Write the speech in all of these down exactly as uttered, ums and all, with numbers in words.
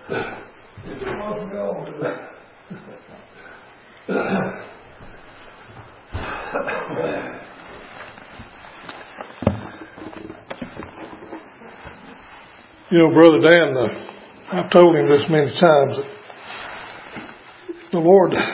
You know, Brother Dan, uh, I've told him this many times that the Lord, uh,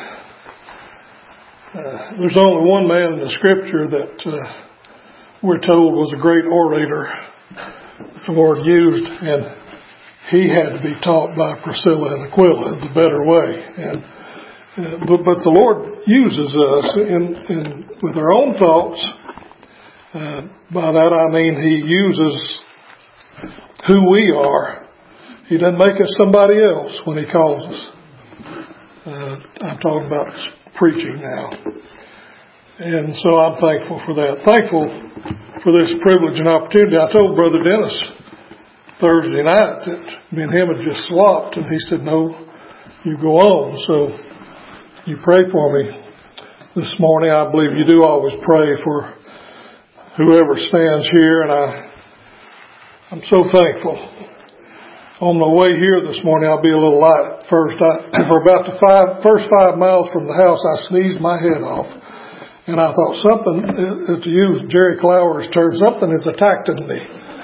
there's only one man in the Scripture that uh, we're told was a great orator that the Lord used, and he had to be taught by Priscilla and Aquila the better way. And uh, but, but the Lord uses us in, in with our own thoughts. Uh, by that I mean He uses who we are. He doesn't make us somebody else when He calls us. Uh, I'm talking about preaching now. And so I'm thankful for that. Thankful for this privilege and opportunity. I told Brother Dennis Thursday night that me and him had just swapped, and he said, no, you go on. So you pray for me this morning. I believe you do always pray for whoever stands here, and I, I'm so thankful. On the way here this morning, I'll be a little light at first. I, for about the five, first five miles from the house, I sneezed my head off. And I thought something, to use Jerry Clower's term, something is attacking me.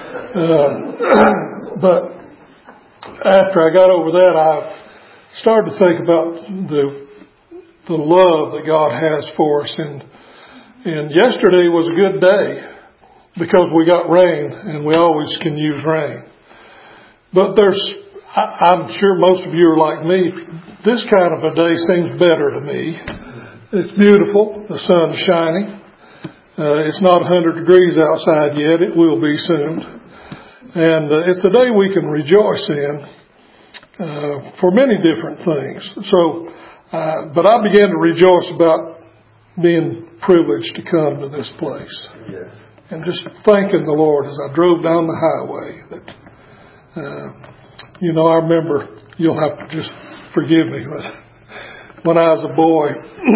Uh, but after I got over that, I started to think about the the love that God has for us. And, and yesterday was a good day because we got rain, and we always can use rain. But there's, I, I'm sure most of you are like me. This kind of a day seems better to me. It's beautiful. The sun's shining. Uh, it's not one hundred degrees outside yet. It will be soon. And uh, it's a day we can rejoice in uh, for many different things. So, uh, but I began to rejoice about being privileged to come to this place. Yes. And just thanking the Lord as I drove down the highway that, uh, you know, I remember, you'll have to just forgive me, but when I was a boy,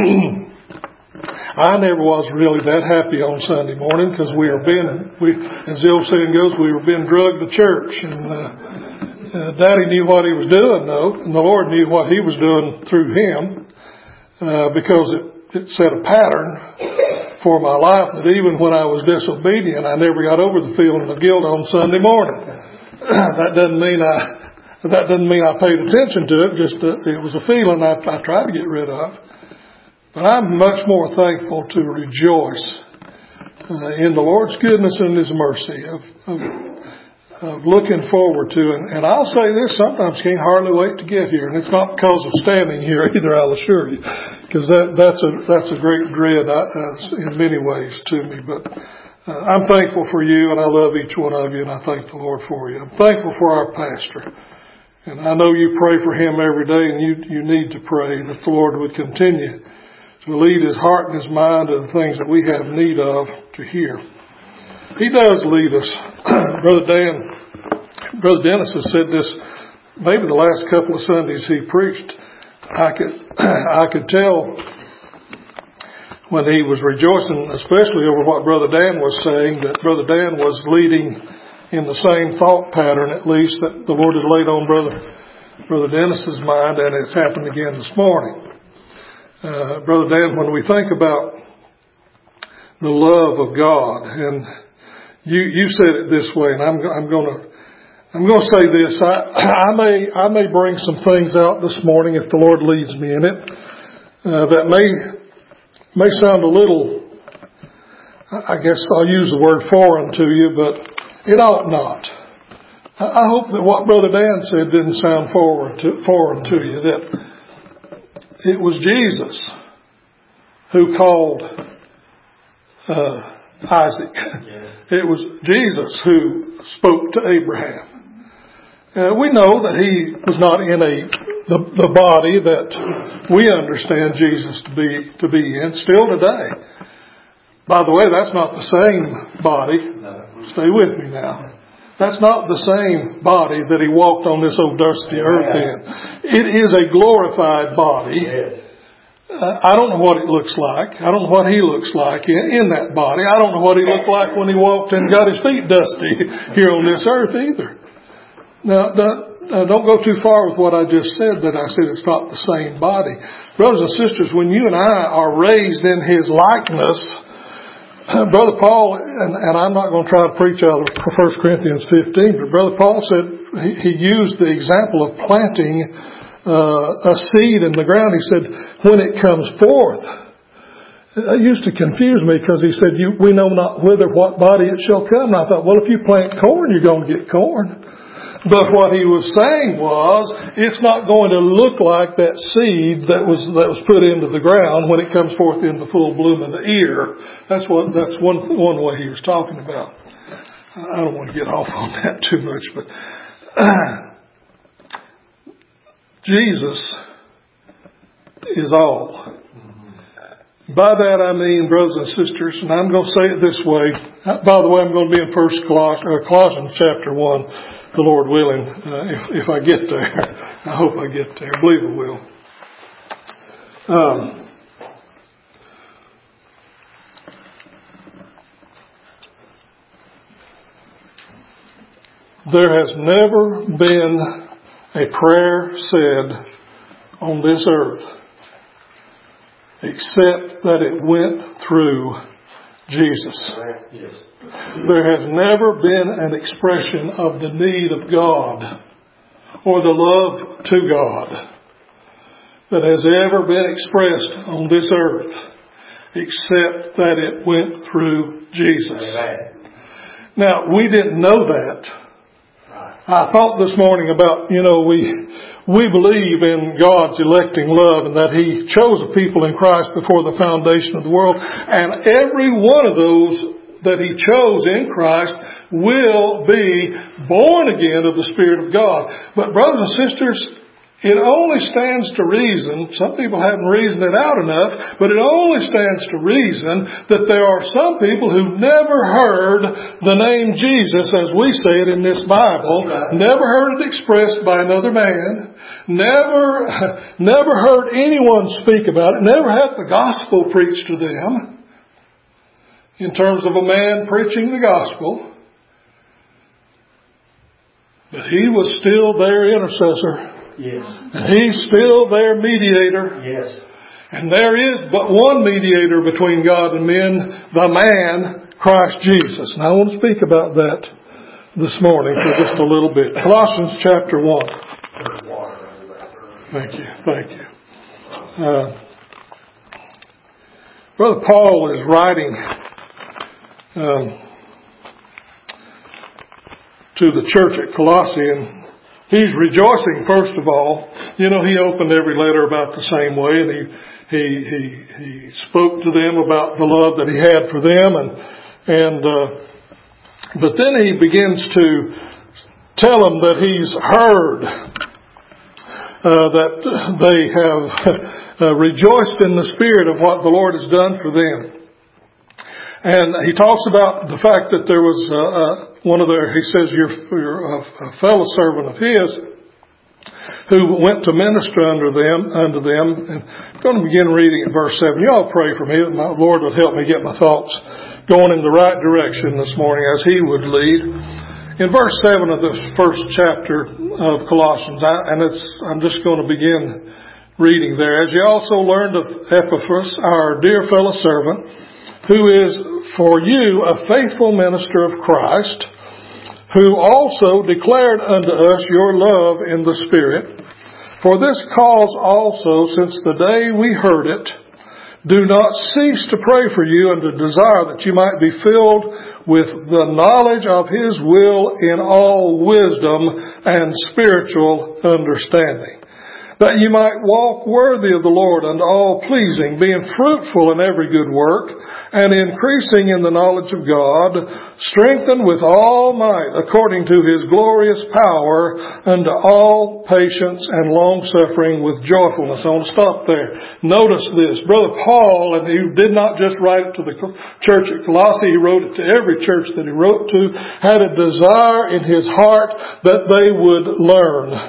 I never was really that happy on Sunday morning because we were being, we, as the old saying goes, we were being drugged to church. And uh, uh, Daddy knew what he was doing, though, and the Lord knew what He was doing through him uh, because it, it set a pattern for my life that even when I was disobedient, I never got over the feeling of guilt on Sunday morning. That doesn't mean I... That doesn't mean I paid attention to it, just uh, it was a feeling I, I tried to get rid of. But I'm much more thankful to rejoice uh, in the Lord's goodness and His mercy of, of, of looking forward to. And, and I'll say this, sometimes can't hardly wait to get here. And it's not because of standing here either, I'll assure you, because that, that's, a, that's a great dread uh, in many ways to me. But uh, I'm thankful for you, and I love each one of you, and I thank the Lord for you. I'm thankful for our pastor. And I know you pray for him every day, and you you need to pray that the Lord would continue to lead his heart and his mind to the things that we have need of to hear. He does lead us. Brother Dan, Brother Dennis has said this maybe the last couple of Sundays he preached. I could I could tell when he was rejoicing, especially over what Brother Dan was saying, that Brother Dan was leading in the same thought pattern, at least, that the Lord had laid on Brother Brother Dennis's mind, and it's happened again this morning. Uh, Brother Dan, when we think about the love of God, and you you said it this way, and I'm I'm going to I'm going to say this. I I may I may bring some things out this morning if the Lord leads me in it uh, that may may sound a little. I guess I'll use the word foreign to you, but it ought not. I hope that what Brother Dan said didn't sound foreign to, foreign to you, that it was Jesus who called uh, Isaac. Yes. It was Jesus who spoke to Abraham. Uh, we know that he was not in a the, the body that we understand Jesus to be to be in still today. By the way, that's not the same body. Stay with me now. That's not the same body that he walked on this old dusty earth in. It is a glorified body. Uh, I don't know what it looks like. I don't know what he looks like in, in that body. I don't know what he looked like when he walked and got his feet dusty here on this earth either. Now, the, uh, don't go too far with what I just said, that I said it's not the same body. Brothers and sisters, when you and I are raised in His likeness, Brother Paul, and, and I'm not going to try to preach out of First Corinthians fifteen, but Brother Paul said, he, he used the example of planting uh, a seed in the ground. He said, when it comes forth, it used to confuse me because he said, you, we know not whither, what body it shall come. And I thought, well, if you plant corn, you're going to get corn. But what he was saying was, it's not going to look like that seed that was that was put into the ground when it comes forth in the full bloom of the ear. That's what that's one one way he was talking about. I don't want to get off on that too much, but uh, Jesus is all. By that I mean, brothers and sisters, and I'm going to say it this way. By the way, I'm going to be in First Colossians, or Colossians chapter one, the Lord willing, uh, if, if I get there. I hope I get there. I believe I will. Um, there has never been a prayer said on this earth except that it went through Jesus. Yes. There has never been an expression of the need of God or the love to God that has ever been expressed on this earth except that it went through Jesus. Amen. Now, we didn't know that. I thought this morning about, you know, we we believe in God's electing love and that He chose a people in Christ before the foundation of the world. And every one of those that He chose in Christ will be born again of the Spirit of God. But brothers and sisters, it only stands to reason, some people haven't reasoned it out enough, but it only stands to reason that there are some people who never heard the name Jesus as we say it in this Bible, never heard it expressed by another man, never, never heard anyone speak about it, never had the gospel preached to them in terms of a man preaching the gospel. But he was still their intercessor. Yes. And He's still their mediator. Yes. And there is but one mediator between God and men, the man, Christ Jesus. And I want to speak about that this morning for just a little bit. Colossians chapter one. Thank you. Thank you. Uh, Brother Paul is writing um, to the church at Colossae, and he's rejoicing, first of all. You know, he opened every letter about the same way, and he he he, he spoke to them about the love that he had for them, and and uh, but then he begins to tell them that he's heard uh, that they have uh, rejoiced in the Spirit of what the Lord has done for them. And he talks about the fact that there was uh, uh, one of their, he says, you're, you're a, a fellow servant of his who went to minister under them, under them. And I'm going to begin reading at verse seven. Y'all pray for me that my Lord would help me get my thoughts going in the right direction this morning as He would lead. In verse seven of the first chapter of Colossians, I, and it's, I'm just going to begin reading there. As you also learned of Epaphras, our dear fellow servant, who is for you a faithful minister of Christ, who also declared unto us your love in the Spirit. For this cause also, since the day we heard it, do not cease to pray for you and to desire that you might be filled with the knowledge of His will in all wisdom and spiritual understanding, that you might walk worthy of the Lord unto all pleasing, being fruitful in every good work, and increasing in the knowledge of God, strengthened with all might according to His glorious power, unto all patience and long-suffering with joyfulness. I want to stop there. Notice this. Brother Paul, and he did not just write it to the church at Colossae, he wrote it to every church that he wrote to, had a desire in his heart that they would learn,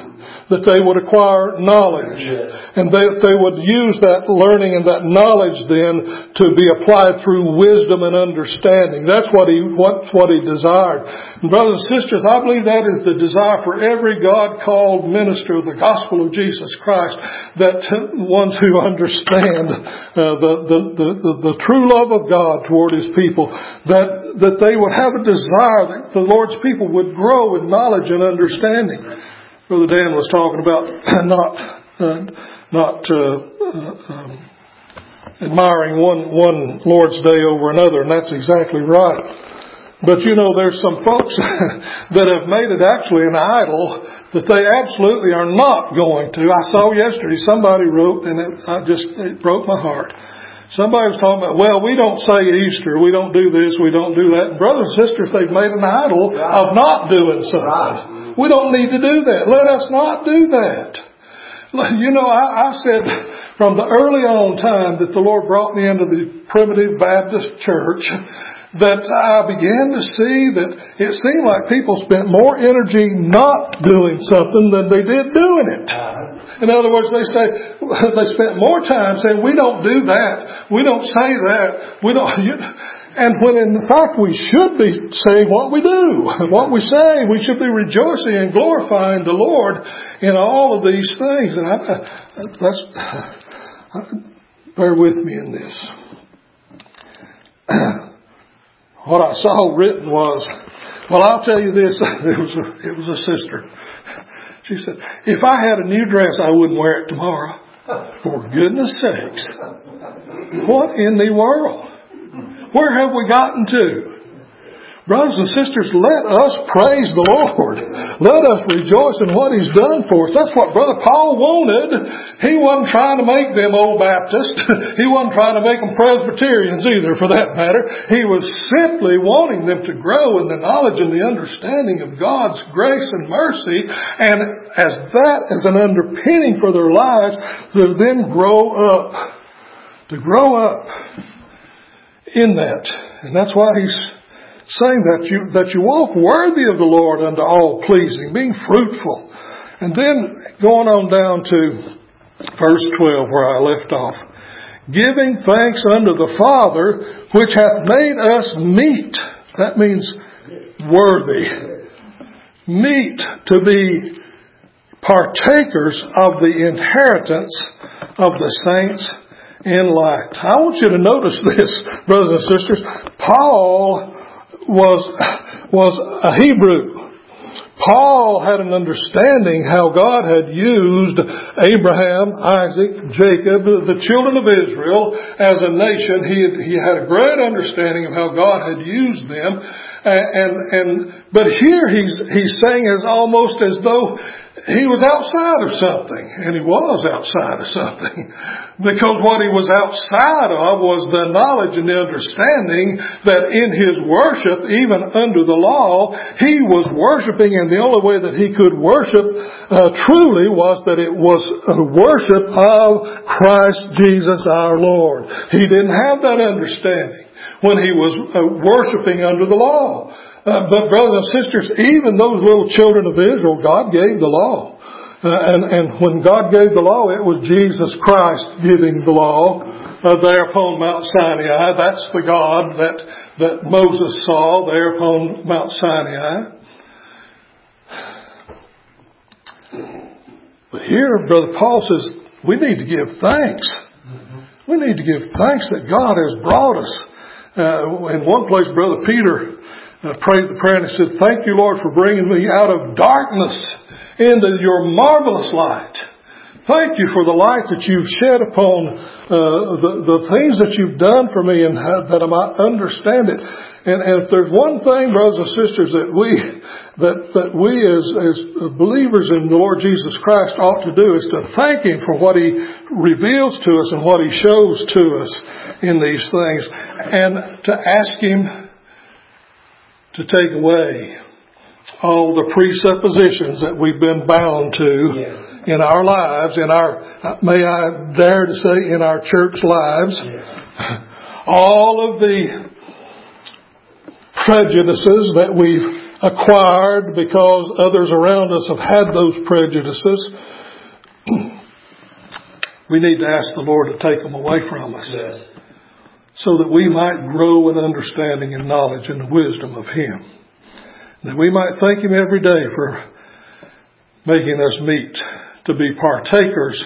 that they would acquire knowledge. And that they would use that learning and that knowledge then to be applied through wisdom and understanding. That's what he, what, what he desired. And brothers and sisters, I believe that is the desire for every God-called minister of the gospel of Jesus Christ, that ones who understand uh, the, the, the, the, the true love of God toward His people, that, that they would have a desire that the Lord's people would grow in knowledge and understanding. Brother Dan was talking about not uh, not uh, uh, um, admiring one one Lord's Day over another, and that's exactly right. But you know, there's some folks that have made it actually an idol that they absolutely are not going to. I saw yesterday somebody wrote, and it, I just it broke my heart. Somebody was talking about, well, we don't say Easter, we don't do this, we don't do that. And brothers and sisters, they've made an idol of not doing something. We don't need to do that. Let us not do that. You know, I, I said from the early on time that the Lord brought me into the primitive Baptist church, that I began to see that it seemed like people spent more energy not doing something than they did doing it. In other words, they say they spent more time saying, we don't do that, we don't say that, we don't. You, and when in fact we should be saying what we do, what we say. We should be rejoicing and glorifying the Lord in all of these things. And I, that's, bear with me in this. What I saw written was, well, I'll tell you this. It was a, it was a sister. She said, if I had a new dress, I wouldn't wear it tomorrow. For goodness sakes. What in the world? Where have we gotten to? Brothers and sisters, let us praise the Lord. Let us rejoice in what He's done for us. That's what Brother Paul wanted. He wasn't trying to make them old Baptists. He wasn't trying to make them Presbyterians either, for that matter. He was simply wanting them to grow in the knowledge and the understanding of God's grace and mercy, and as that as an underpinning for their lives, to then grow up. To grow up in that. And that's why He's saying that you that you walk worthy of the Lord unto all pleasing, being fruitful. And then going on down to verse twelve where I left off. Giving thanks unto the Father which hath made us meet. That means worthy. Meet, to be partakers of the inheritance of the saints in light. I want you to notice this, brothers and sisters. Paul was was a Hebrew. Paul had an understanding how God had used Abraham, Isaac, Jacob, the children of Israel as a nation. He had, he had a great understanding of how God had used them. And, and, and but here he's he's saying as almost as though he was outside of something, and he was outside of something, because what he was outside of was the knowledge and the understanding that in his worship, even under the law, he was worshiping, and the only way that he could worship uh, truly was that it was a worship of Christ Jesus our Lord. He didn't have that understanding when he was uh, worshiping under the law. Uh, but brothers and sisters, even those little children of Israel, God gave the law. Uh, and, and when God gave the law, it was Jesus Christ giving the law uh, there upon Mount Sinai. That's the God that, that Moses saw there upon Mount Sinai. But here, Brother Paul says, we need to give thanks. We need to give thanks that God has brought us. Uh, in one place, Brother Peter Uh, prayed the prayer and he said, thank you, Lord, for bringing me out of darkness into your marvelous light. Thank you for the light that you've shed upon uh, the, the things that you've done for me, and how, that I might understand it. And, and if there's one thing, brothers and sisters, that we that that we as, as believers in the Lord Jesus Christ ought to do, is to thank Him for what He reveals to us and what He shows to us in these things, and to ask Him to take away all the presuppositions that we've been bound to yes. in our lives, in our, may I dare to say, in our church lives. Yes. All of the prejudices that we've acquired because others around us have had those prejudices. We need to ask the Lord to take them away from us. Yes. So that we might grow in understanding and knowledge and the wisdom of Him. That we might thank Him every day for making us meet to be partakers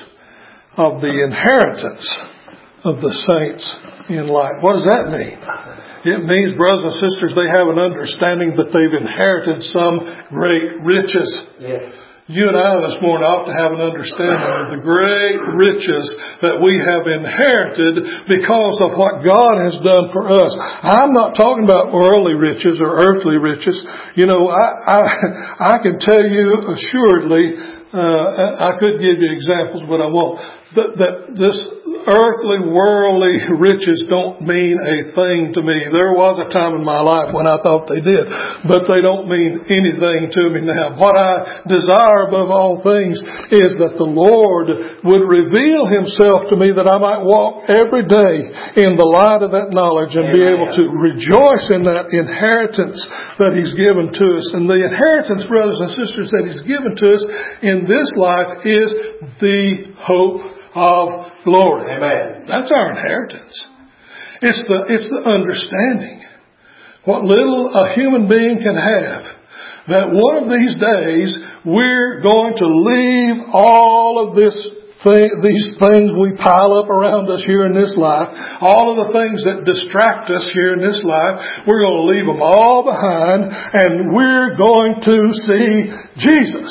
of the inheritance of the saints in light. What does that mean? It means, brothers and sisters, they have an understanding that they've inherited some great riches. Yes. You and I this morning ought to have an understanding of the great riches that we have inherited because of what God has done for us. I'm not talking about worldly riches or earthly riches. You know, I I, I can tell you assuredly, uh, I could give you examples, but I won't, that, that this earthly, worldly riches don't mean a thing to me. There was a time in my life when I thought they did, but they don't mean anything to me now. What I desire above all things is that the Lord would reveal Himself to me, that I might walk every day in the light of that knowledge and Amen. Be able to rejoice in that inheritance that He's given to us. And the inheritance, brothers and sisters, that He's given to us in this life is the hope of glory. Amen. That's our inheritance. It's the, it's the understanding. What little a human being can have. That one of these days we're going to leave all of this thing, these things we pile up around us here in this life. All of the things that distract us here in this life. We're going to leave them all behind and we're going to see Jesus.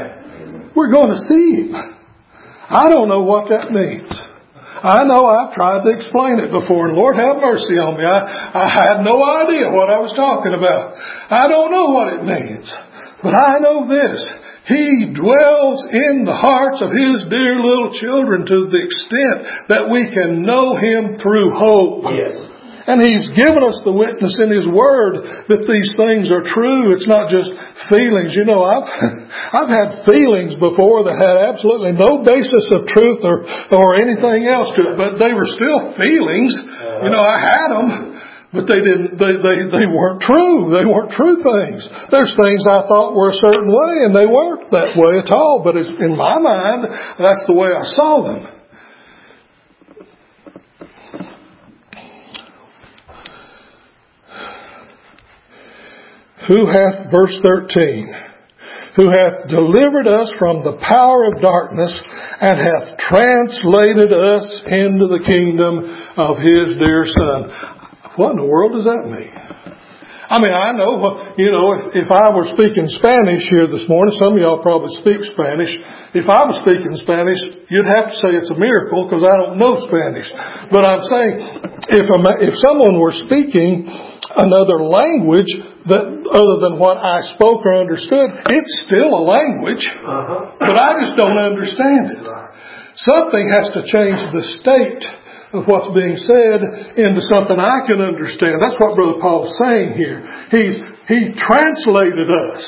Amen. We're going to see Him. I don't know what that means. I know I've tried to explain it before, and Lord have mercy on me. I, I had no idea what I was talking about. I don't know what it means. But I know this. He dwells in the hearts of His dear little children to the extent that we can know Him through hope. Yes. And He's given us the witness in His Word that these things are true. It's not just feelings. You know, I've I've had feelings before that had absolutely no basis of truth or or anything else to it, but they were still feelings. You know, I had them, but they didn't. They they they weren't true. They weren't true things. There's things I thought were a certain way, and they weren't that way at all. But it's, in my mind, that's the way I saw them. Who hath, verse thirteen, who hath delivered us from the power of darkness and hath translated us into the kingdom of His dear Son. What in the world does that mean? I mean, I know, you know, if, if I were speaking Spanish here this morning, some of y'all probably speak Spanish. If I was speaking Spanish, you'd have to say it's a miracle because I don't know Spanish. But I'm saying, if a, if someone were speaking another language that other than what I spoke or understood, it's still a language, uh-huh. but I just don't understand it. Something has to change the state of what's being said into something I can understand. That's what Brother Paul's saying here. He's He translated us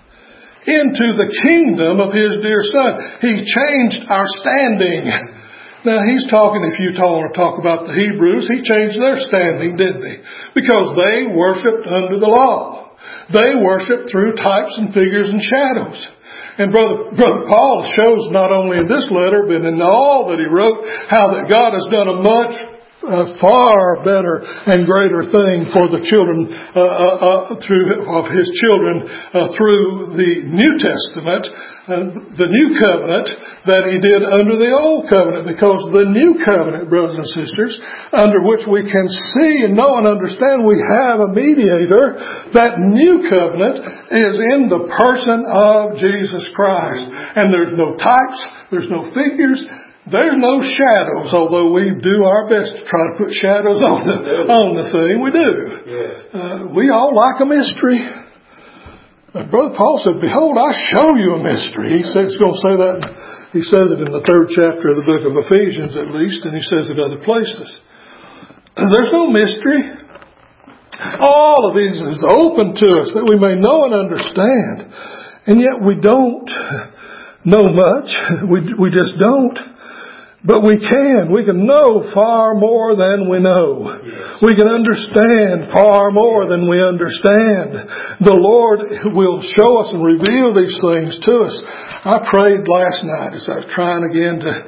into the kingdom of His dear Son. He changed our standing. Now, he's talking, if you want to talk about the Hebrews, he changed their standing, didn't he? Because they worshipped under the law. They worshipped through types and figures and shadows. And Brother, Brother Paul shows not only in this letter, but in all that he wrote, how that God has done a much a far better and greater thing for the children uh, uh, uh, through of His children uh, through the New Testament, uh, the New Covenant, that He did under the Old Covenant. Because the New Covenant, brothers and sisters, under which we can see and know and understand we have a mediator, that New Covenant is in the person of Jesus Christ. And there's no types, there's no figures, there's no shadows, although we do our best to try to put shadows on the, on the thing. We do. Uh, we all like a mystery. Uh, Brother Paul said, behold, I show you a mystery. He says, he's going to say that. He says it in the third chapter of the book of Ephesians at least, and he says it other places. There's no mystery. All of these is open to us that we may know and understand. And yet we don't know much. We, we just don't. But we can. We can know far more than we know. Yes. We can understand far more than we understand. The Lord will show us and reveal these things to us. I prayed last night as I was trying again to...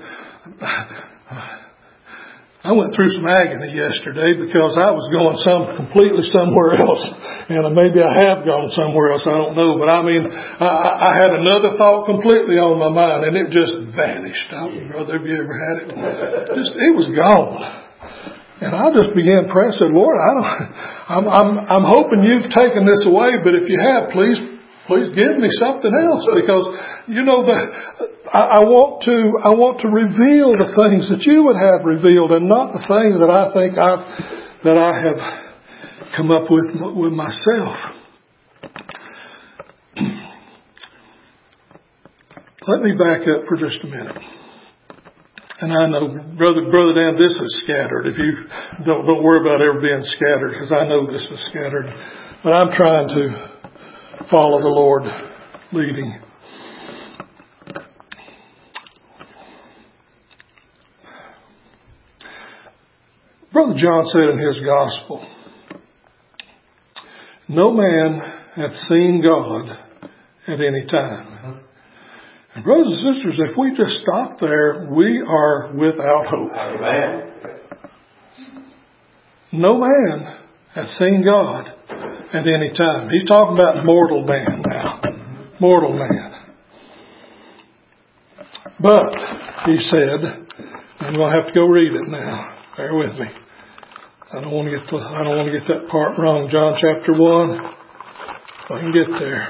I went through some agony yesterday because I was going some completely somewhere else. And maybe I have gone somewhere else, I don't know. But I mean, I, I had another thought completely on my mind and it just vanished. I don't know, brother, have you ever had it? Just, it was gone. And I just began praying. I said, Lord, I don't, I'm, I'm, I'm hoping you've taken this away, but if you have, please, please give me something else, because, you know, the, I, I want to, I want to reveal the things that you would have revealed and not the things that I think I've, that I have come up with, with myself. Let me back up for just a minute. And I know, brother, brother Dan, this is scattered. If you don't, don't worry about ever being scattered, because I know this is scattered. But I'm trying to follow the Lord leading. Brother John said in his gospel, no man hath seen God at any time. And brothers and sisters, if we just stop there, we are without hope. Amen. No man hath seen God at any time. He's talking about mortal man now. Mortal man. But, he said, I'm going to have to go read it now. Bear with me. I don't want to get the, I don't want to get that part wrong. John chapter one. If I can get there.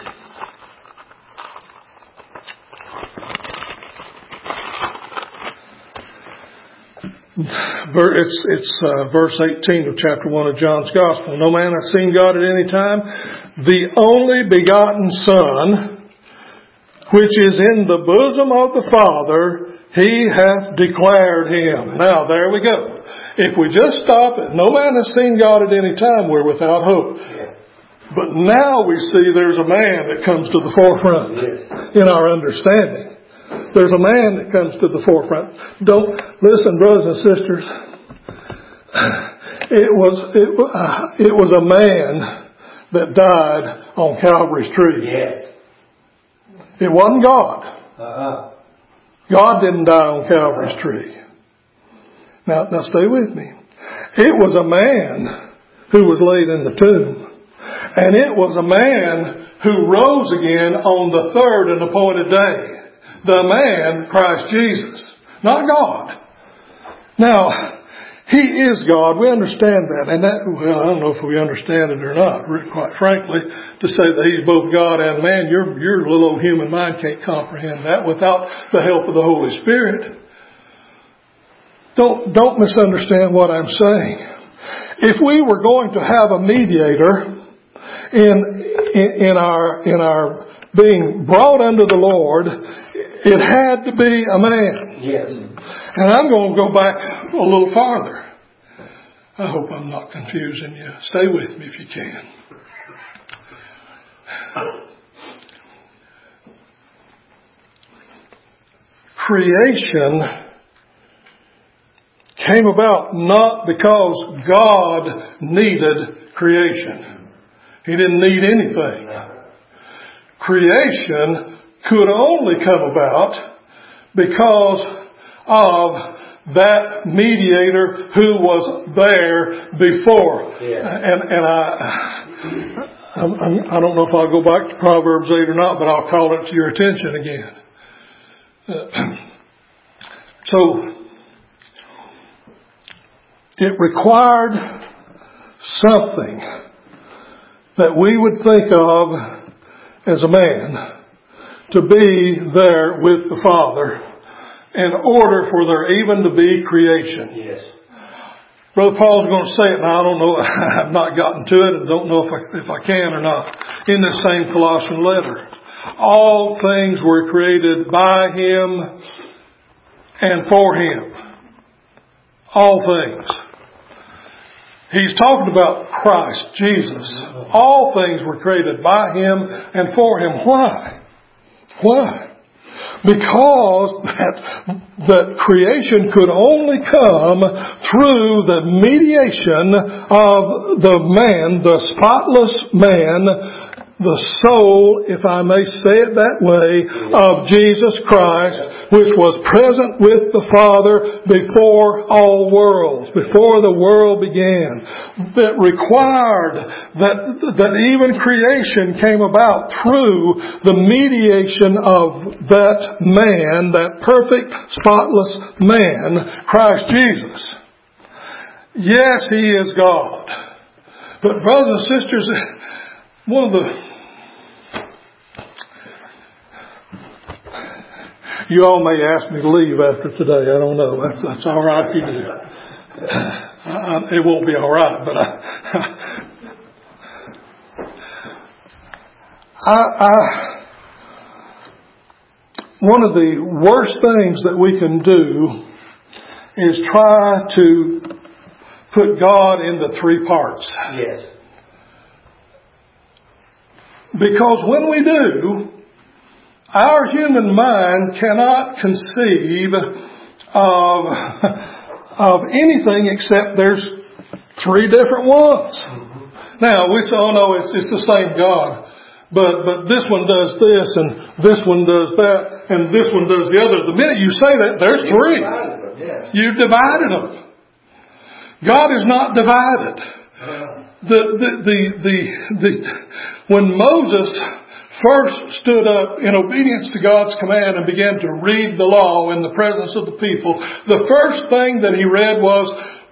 It's, it's uh, verse eighteen of chapter one of John's Gospel. No man hath seen God at any time. The only begotten Son, which is in the bosom of the Father, He hath declared Him. Now, there we go. If we just stop at no man hath seen God at any time, we're without hope. But now we see there's a man that comes to the forefront in our understanding. There's a man that comes to the forefront. Don't listen, brothers and sisters. It was it, uh, it was a man that died on Calvary's tree. Yes. It wasn't God. Uh-huh. God didn't die on Calvary's tree. Now, now stay with me. It was a man who was laid in the tomb, and it was a man who rose again on the third and appointed day. The man, Christ Jesus, not God. Now, He is God. We understand that. And that, well, I don't know if we understand it or not, quite frankly, to say that He's both God and man. Your, your little old human mind can't comprehend that without the help of the Holy Spirit. Don't, don't misunderstand what I'm saying. If we were going to have a mediator in, in, in our, in our being brought unto the Lord, it had to be a man. Yes. And I'm going to go back a little farther. I hope I'm not confusing you. Stay with me if you can. Creation came about not because God needed creation. He didn't need anything. Creation could only come about because of that mediator who was there before. Yes. And, and I, I'm, I don't know if I'll go back to Proverbs eight or not, but I'll call it to your attention again. Uh, so, it required something that we would think of as a man to be there with the Father in order for there even to be creation. Yes. Brother Paul's going to say it, and I don't know, I've not gotten to it and don't know if I, if I can or not, in this same Colossian letter. All things were created by Him and for Him. All things. He's talking about Christ, Jesus. All things were created by Him and for Him. Why? Why? because that, that creation could only come through the mediation of the man, the spotless man, the soul, if I may say it that way, of Jesus Christ, which was present with the Father before all worlds, before the world began, that required that, that even creation came about through the mediation of that man, that perfect, spotless man, Christ Jesus. Yes, He is God. But brothers and sisters, one of the, you all may ask me to leave after today. I don't know. That's, that's all right if you do. I, it won't be all right, but I, I, I, one of the worst things that we can do is try to put God into three parts. Yes. Because when we do, our human mind cannot conceive of, of anything except there's three different ones. Mm-hmm. Now, we say, oh no, it's, it's the same God. But, but this one does this, and this one does that, and this one does the other. The minute you say that, there's three. You've divided them. God is not divided. The, the, the, the, the, when Moses first stood up in obedience to God's command and began to read the law in the presence of the people, the first thing that he read was,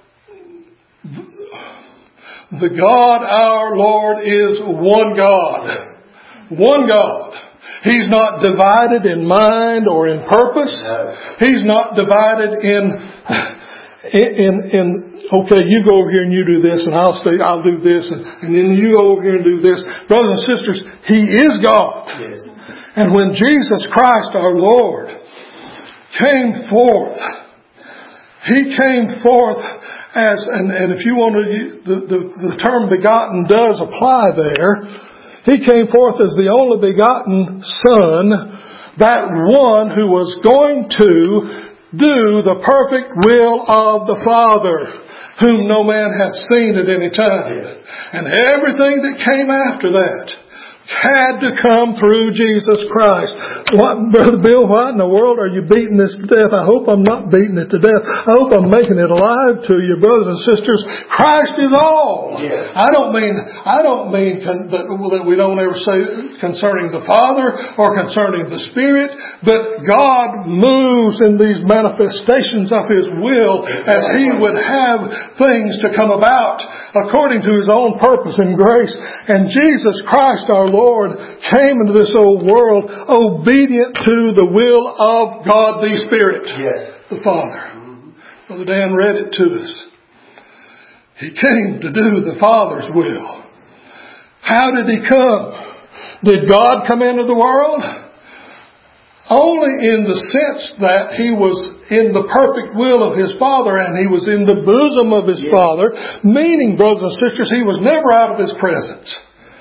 the God our Lord is one God. One God. He's not divided in mind or in purpose. He's not divided in, in, in, okay, you go over here and you do this, and I'll stay, I'll do this, and, and then you go over here and do this. Brothers and sisters, He is God. Yes. And when Jesus Christ our Lord came forth, He came forth as, and, and if you want to use, the, the, the term begotten does apply there. He came forth as the only begotten Son, that one who was going to do the perfect will of the Father, whom no man hath seen at any time. Yes. And everything that came after that had to come through Jesus Christ. What, Brother Bill, why in the world are you beating this to death? I hope I'm not beating it to death. I hope I'm making it alive to you, brothers and sisters. Christ is all. Yes. I don't mean, I don't mean con- that, that we don't ever say concerning the Father or concerning the Spirit, but God moves in these manifestations of His will as He would have things to come about according to His own purpose and grace. And Jesus Christ, our Lord, came into this old world obedient to the will of God the Spirit. Yes. The Father. Mm-hmm. Brother Dan read it to us. He came to do the Father's will. How did He come? Did God come into the world? Only in the sense that He was in the perfect will of His Father, and He was in the bosom of His yes. Father, meaning, brothers and sisters, He was never out of His presence.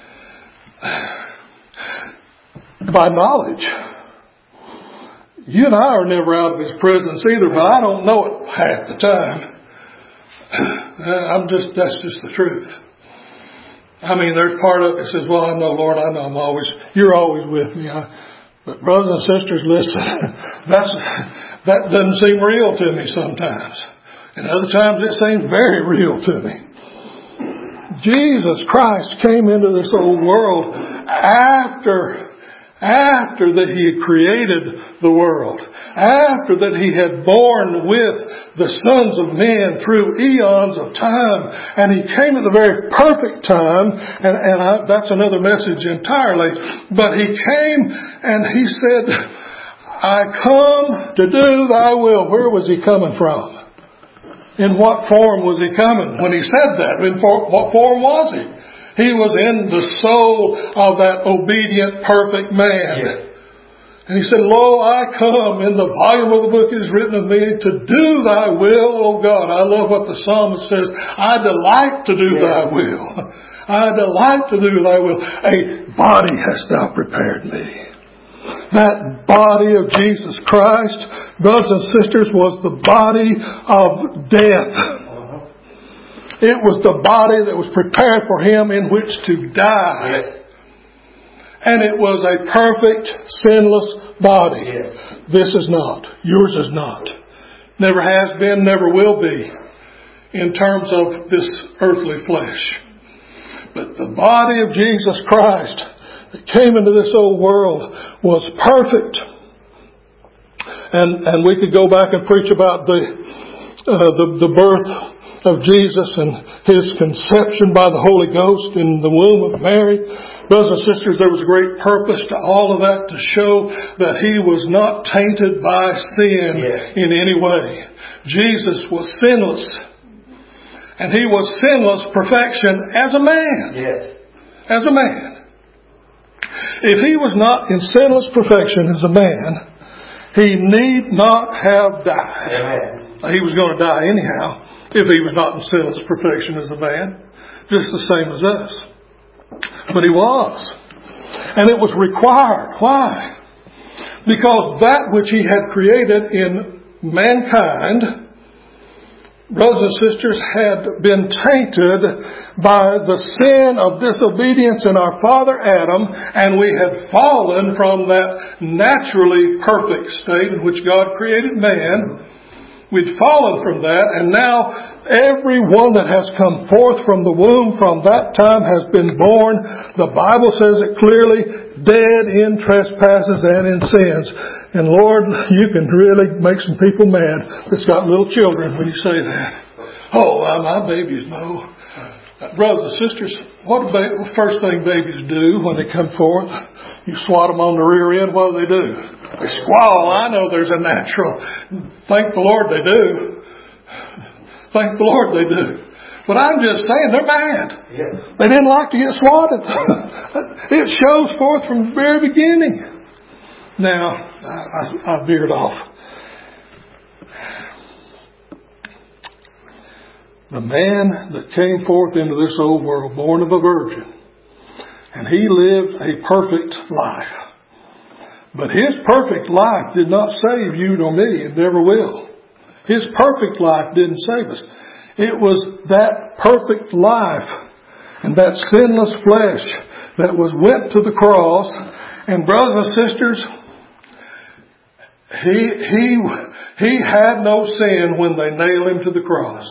By knowledge. You and I are never out of His presence either, but I don't know it half the time. I'm just, that's just the truth. I mean, there's part of it that says, well, I know, Lord, I know I'm always, you're always with me. I, but brothers and sisters, listen, that's, that doesn't seem real to me sometimes. And other times it seems very real to me. Jesus Christ came into this old world after, after that He had created the world, after that He had borne with the sons of men through eons of time, and He came at the very perfect time, and, and I, that's another message entirely, but He came and He said, I come to do Thy will. Where was He coming from? In what form was He coming when He said that? In for, what form was He? He was in the soul of that obedient, perfect man. Yes. And He said, Lo, I come, in the volume of the book it is written of me, to do Thy will, O God. I love what the psalmist says. I delight to do yes. Thy will. I delight to do Thy will. A body hast Thou prepared me. That body of Jesus Christ, brothers and sisters, was the body of death. It was the body that was prepared for Him in which to die. And it was a perfect, sinless body. This is not. Yours is not. Never has been, never will be, in terms of this earthly flesh. But the body of Jesus Christ that came into this old world was perfect. And and we could go back and preach about the uh, the, the birth of Jesus and His conception by the Holy Ghost in the womb of Mary. Brothers and sisters, there was a great purpose to all of that, to show that He was not tainted by sin yes. in any way. Jesus was sinless. And He was sinless perfection as a man. Yes. As a man. If He was not in sinless perfection as a man, He need not have died. Amen. He was going to die anyhow if He was not in sinless perfection as a man, just the same as us. But He was. And it was required. Why? Because that which He had created in mankind, brothers and sisters, had been tainted by the sin of disobedience in our father Adam, and we had fallen from that naturally perfect state in which God created man. We'd fallen from that, and now every one that has come forth from the womb from that time has been born, the Bible says it clearly, dead in trespasses and in sins. And Lord, you can really make some people mad that's got little children when you say that. Oh, uh, my babies know. Uh, brothers and sisters, what the ba- first thing babies do when they come forth? You swat them on the rear end, what do they do? They squall. I know there's a natural. Thank the Lord they do. Thank the Lord they do. But I'm just saying, they're mad. Yes. They didn't like to get swatted. It shows forth from the very beginning. Now, I, I, I veered off. The man that came forth into this old world, born of a virgin, and he lived a perfect life. But his perfect life did not save you nor me. It never will. His perfect life didn't save us. It was that perfect life and that sinless flesh that was went to the cross. And brothers and sisters, he he he had no sin when they nailed Him to the cross.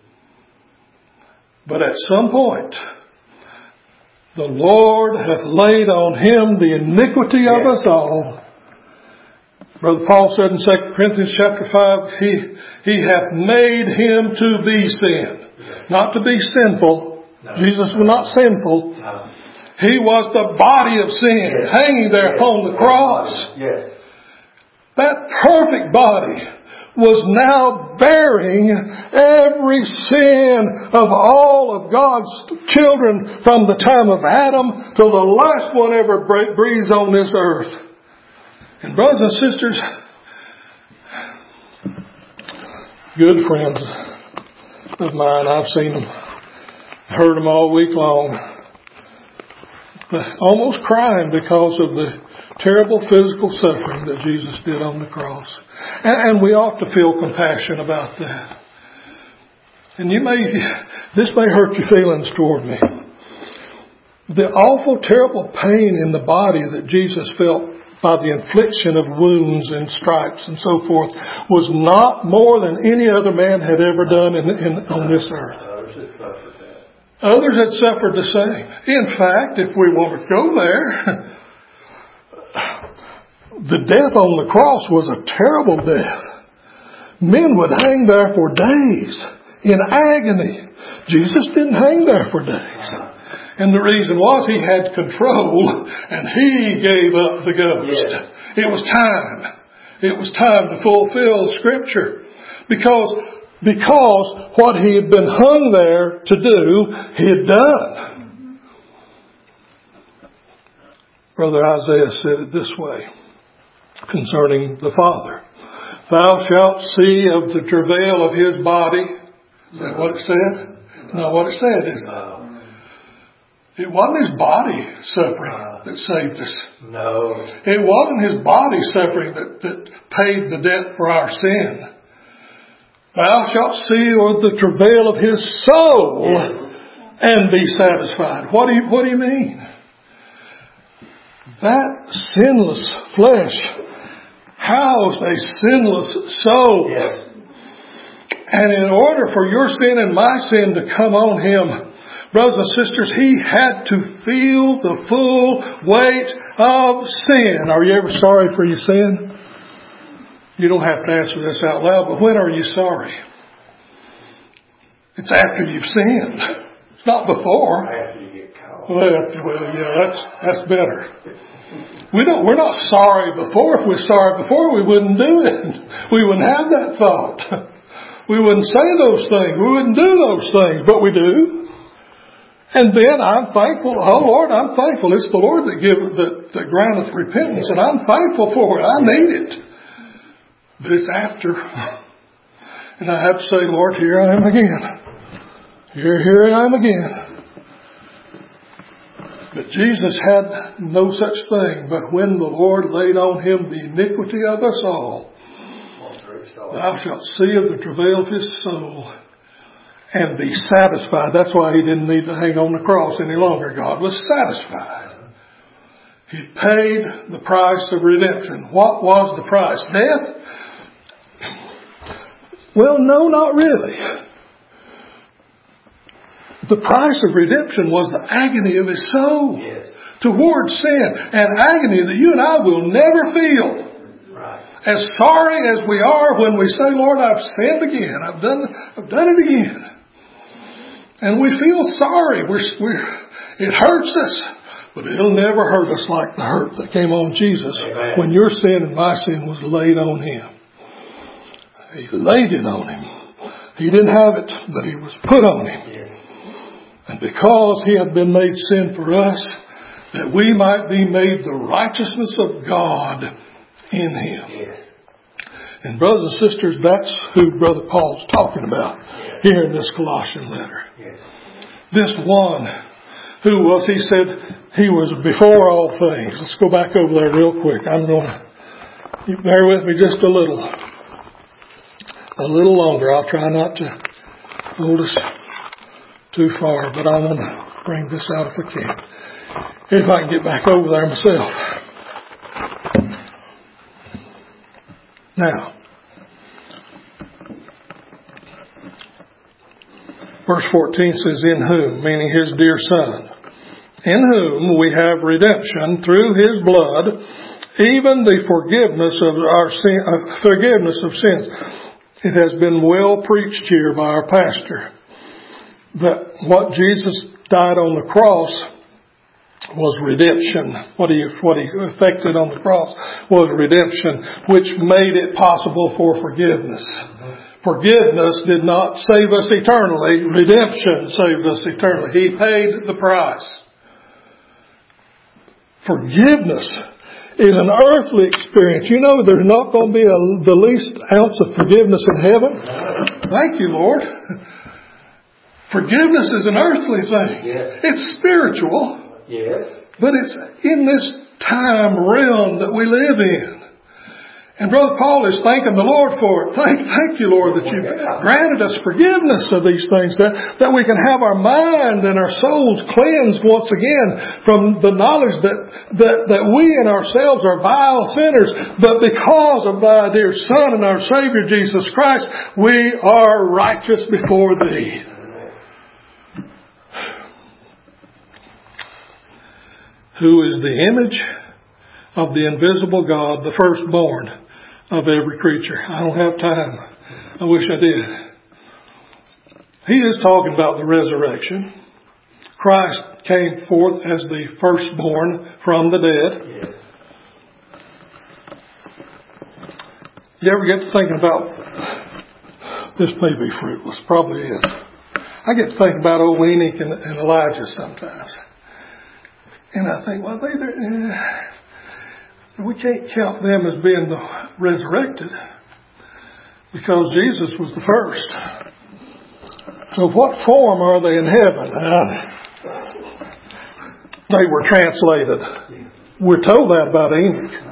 But at some point, the Lord hath laid on Him the iniquity of us all. Brother Paul said in Second Corinthians chapter five, He, he hath made Him to be sin. Not to be sinful. No. Jesus was not sinful. No. He was the body of sin, yes. hanging there yes. upon the cross. Yes. That perfect body was now bearing every sin of all of God's children from the time of Adam till the last one ever breathes on this earth. And brothers and sisters, good friends of mine, I've seen them, heard them all week long, almost crying because of the terrible physical suffering that Jesus did on the cross. And, and we ought to feel compassion about that. And you may, this may hurt your feelings toward me. The awful, terrible pain in the body that Jesus felt by the infliction of wounds and stripes and so forth was not more than any other man had ever done in, in, on this earth. Others had suffered the same. In fact, if we want to go there, the death on the cross was a terrible death. Men would hang there for days in agony. Jesus didn't hang there for days. And the reason was He had control and He gave up the ghost. Yes. It was time. It was time to fulfill Scripture. Because, because what He had been hung there to do, He had done. Brother Isaiah said it this way concerning the Father. Thou shalt see of the travail of His body. Is that what it said? No, what it said is, it wasn't His body suffering. that saved us. No. It wasn't His body suffering that, that paid the debt for our sin. Thou shalt see or the travail of His soul and be satisfied. What do you, what do you mean? That sinless flesh housed a sinless soul. Yes. And in order for your sin and my sin to come on Him, brothers and sisters, He had to feel the full weight of sin. Are you ever sorry for your sin? You don't have to answer this out loud, but when are you sorry? It's after you've sinned. It's not before. After you get caught. Well, well, yeah, that's that's better. We don't. We're not sorry before. If we're sorry before, we wouldn't do it. We wouldn't have that thought. We wouldn't say those things. We wouldn't do those things, but we do. And then I'm thankful. Oh Lord, I'm thankful. It's the Lord that give that, that granteth repentance, and I'm thankful for it. I need it. But it's after. And I have to say, Lord, here I am again. Here, here I am again. But Jesus had no such thing. But when the Lord laid on Him the iniquity of us all, thou shalt see of the travail of His soul and be satisfied. That's why He didn't need to hang on the cross any longer. God was satisfied. He paid the price of redemption. What was the price? Death? Well, no, not really. The price of redemption was the agony of His soul. Yes. Towards sin. An agony that you and I will never feel. Right. As sorry as we are when we say, Lord, I've sinned again. I've done, I've done it again. And we feel sorry. We're, we're, it hurts us. But it'll never hurt us like the hurt that came on Jesus. Amen. When your sin and my sin was laid on Him. He laid it on Him. He didn't have it, but He was put on Him. Yes. And because He had been made sin for us, that we might be made the righteousness of God in Him. Yes. And brothers and sisters, that's who Brother Paul's talking about yes. here in this Colossian letter. Yes. This one who was, he said, He was before all things. Let's go back over there real quick. I'm going to, you bear with me just a little. A little longer. I'll try not to hold us too far, but I want to bring this out if I can. If I can get back over there myself. Now, verse fourteen says, in whom, meaning His dear Son, in whom we have redemption through His blood, even the forgiveness of our sin, uh, forgiveness of sins. It has been well preached here by our pastor that what Jesus died on the cross was redemption. What he, what he effected on the cross was redemption, which made it possible for forgiveness. Mm-hmm. Forgiveness did not save us eternally. Redemption saved us eternally. He paid the price. Forgiveness is an earthly experience. You know, there's not going to be a, the least ounce of forgiveness in heaven. Thank you, Lord. Forgiveness is an earthly thing. Yes. It's spiritual. Yes. But it's in this time realm that we live in. And Brother Paul is thanking the Lord for it. Thank, thank you, Lord, that you've granted us forgiveness of these things, that, that we can have our mind and our souls cleansed once again from the knowledge that, that, that we and ourselves are vile sinners. But because of Thy dear Son and our Savior, Jesus Christ, we are righteous before Thee. Who is the image of the invisible God, the firstborn of every creature. I don't have time. I wish I did. He is talking about the resurrection. Christ came forth as the firstborn from the dead. Yes. You ever get to thinking about, this may be fruitless, probably is. I get to thinking about old Enoch and, and Elijah sometimes. And I think, well, they, uh, we can't count them as being the resurrected because Jesus was the first. So what form are they in heaven? Uh, they were translated. We're told that about Enoch.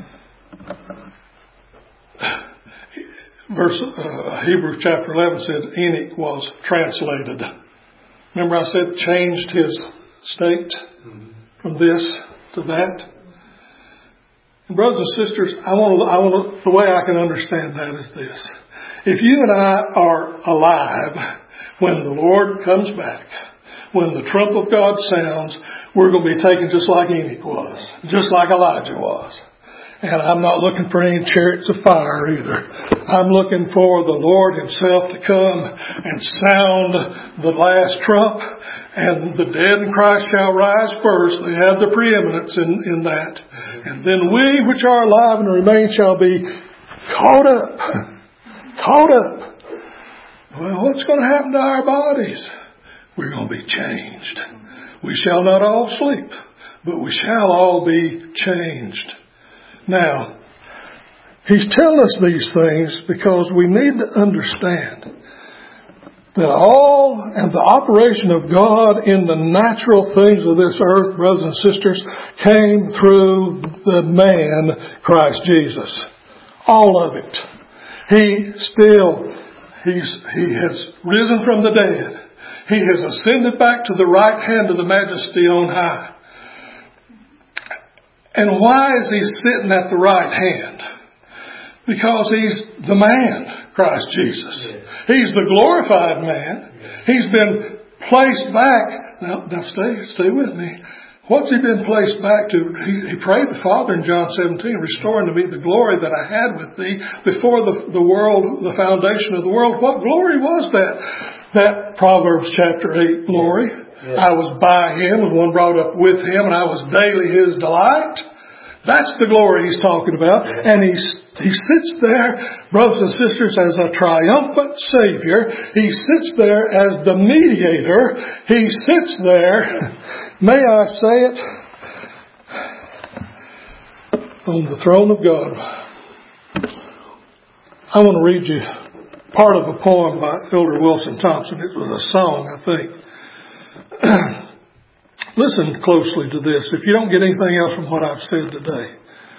Verse uh, Hebrews chapter eleven says Enoch was translated. Remember I said changed his state from this to that. And brothers and sisters, I want to, I want to, the way I can understand that is this: if you and I are alive when the Lord comes back, when the trump of God sounds, we're going to be taken just like Enoch was, just like Elijah was. And I'm not looking for any chariots of fire either. I'm looking for the Lord Himself to come and sound the last trump, and the dead in Christ shall rise first. They have the preeminence in, in that. And then we which are alive and remain shall be caught up. Caught up. Well, what's going to happen to our bodies? We're going to be changed. We shall not all sleep, but we shall all be changed. Now, He's telling us these things because we need to understand that all and the operation of God in the natural things of this earth, brothers and sisters, came through the man, Christ Jesus. All of it. He still, he's, He has risen from the dead. He has ascended back to the right hand of the Majesty on high. And why is He sitting at the right hand? Because He's the man, Christ Jesus. Yes. He's the glorified man. Yes. He's been placed back. Now, now stay, stay with me. What's He been placed back to? He, he prayed the Father in John seventeen, restoring to me the glory that I had with Thee before the, the world, the foundation of the world. What glory was that? That Proverbs chapter eight glory. Yes. I was by Him, and one brought up with Him, and I was daily His delight. That's the glory He's talking about. Yes. And He's, He sits there, brothers and sisters, as a triumphant Savior. He sits there as the mediator. He sits there, may I say it, on the throne of God. I want to read you part of a poem by Elder Wilson Thompson. It was a song, I think. Listen closely to this. If you don't get anything else from what I've said today.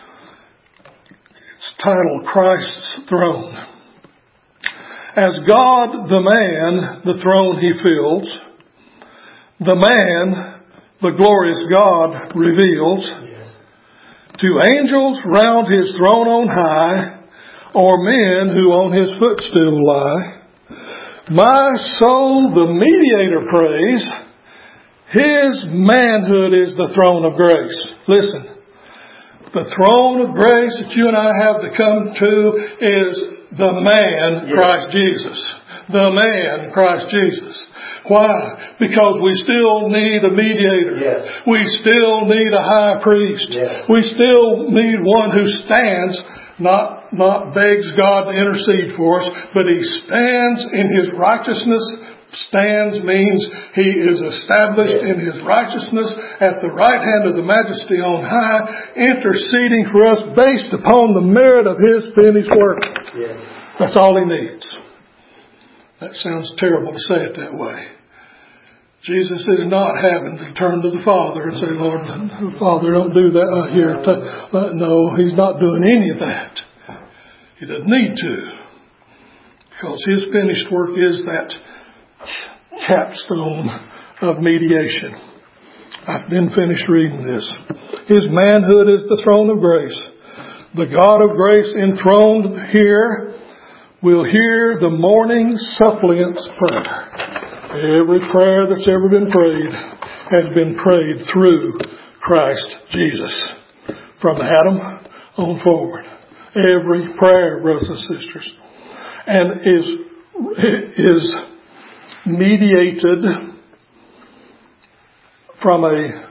It's titled Christ's Throne. As God, the man, the throne He fills. The man, the glorious God reveals. To angels round His throne on high, or men who on His footstool lie. My soul the mediator praise. His manhood is the throne of grace. Listen. The throne of grace that you and I have to come to is the man, yes. Christ Jesus. The man, Christ Jesus. Why? Because we still need a mediator. Yes. We still need a high priest. Yes. We still need one who stands, not, not begs God to intercede for us, but He stands in His righteousness. Stands means He is established yes. in His righteousness at the right hand of the Majesty on high, interceding for us based upon the merit of His finished work. Yes. That's all He needs. That sounds terrible to say it that way. Jesus is not having to turn to the Father and say, Lord, Father, don't do that uh, here. No, He's not doing any of that. He doesn't need to. Because His finished work is that capstone of mediation. I've been finished reading this. His manhood is the throne of grace. The God of grace enthroned here will hear the morning suppliant's prayer. Every prayer that's ever been prayed has been prayed through Christ Jesus. From Adam on forward. Every prayer, brothers and sisters. And is, is mediated from a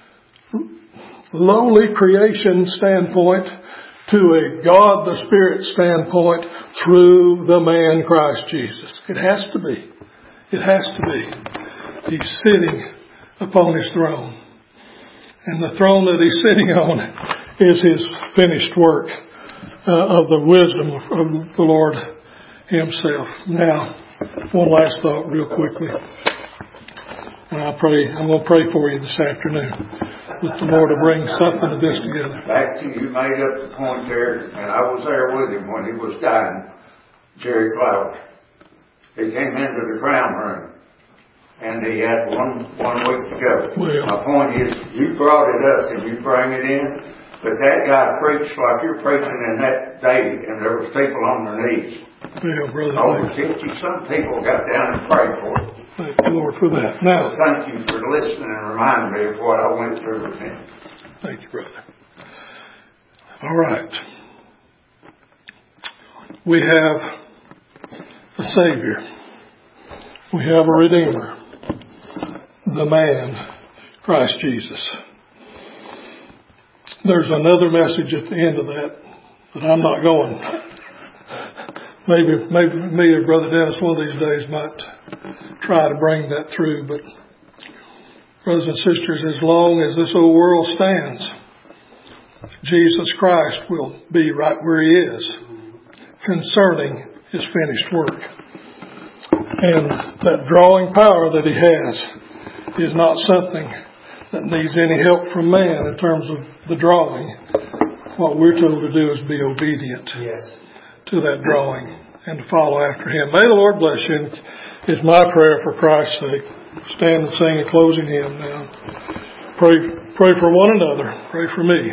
lowly creation standpoint to a God the Spirit standpoint through the man Christ Jesus. It has to be. It has to be. He's sitting upon His throne. And the throne that He's sitting on is His finished work uh, of the wisdom of the Lord Himself. Now, one last thought real quickly. And I pray, I'm going to pray for you this afternoon that the Lord will bring something of this together. Back to you made up the point there, and I was there with him when he was dying, Jerry Cloud. He came into the crown room, and he had one one week to go. Well, my point is, you brought it up and you bring it in, but that guy preached like you're preaching in that day, and there was people on their knees. Well, brother, over fifty some people got down and prayed for it. Thank the Lord for that. Now, so thank you for listening and reminding me of what I went through with him. Thank you, brother. All right. We have a Savior. We have a Redeemer. The man, Christ Jesus. There's another message at the end of that, but I'm not going. Maybe, maybe me or Brother Dennis one of these days might try to bring that through. But brothers and sisters, as long as this old world stands, Jesus Christ will be right where He is concerning His finished work. And that drawing power that He has is not something that needs any help from man in terms of the drawing. What we're told to do is be obedient yes. to that drawing and to follow after Him. May the Lord bless you. It's my prayer for Christ's sake. Stand and sing a closing hymn now. Pray, pray for one another. Pray for me.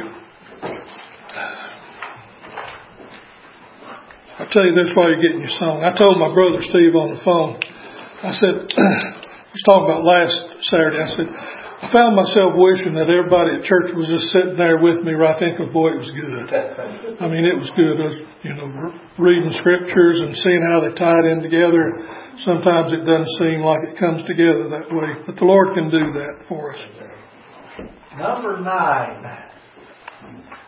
I'll tell you this while you're getting your song. I told my brother Steve on the phone, I said, he was talking about last Saturday, I said, I found myself wishing that everybody at church was just sitting there with me right then, because boy, it was good. I mean, it was good. I was, you know, reading scriptures and seeing how they tied in together. Sometimes it doesn't seem like it comes together that way, but the Lord can do that for us. Number nine.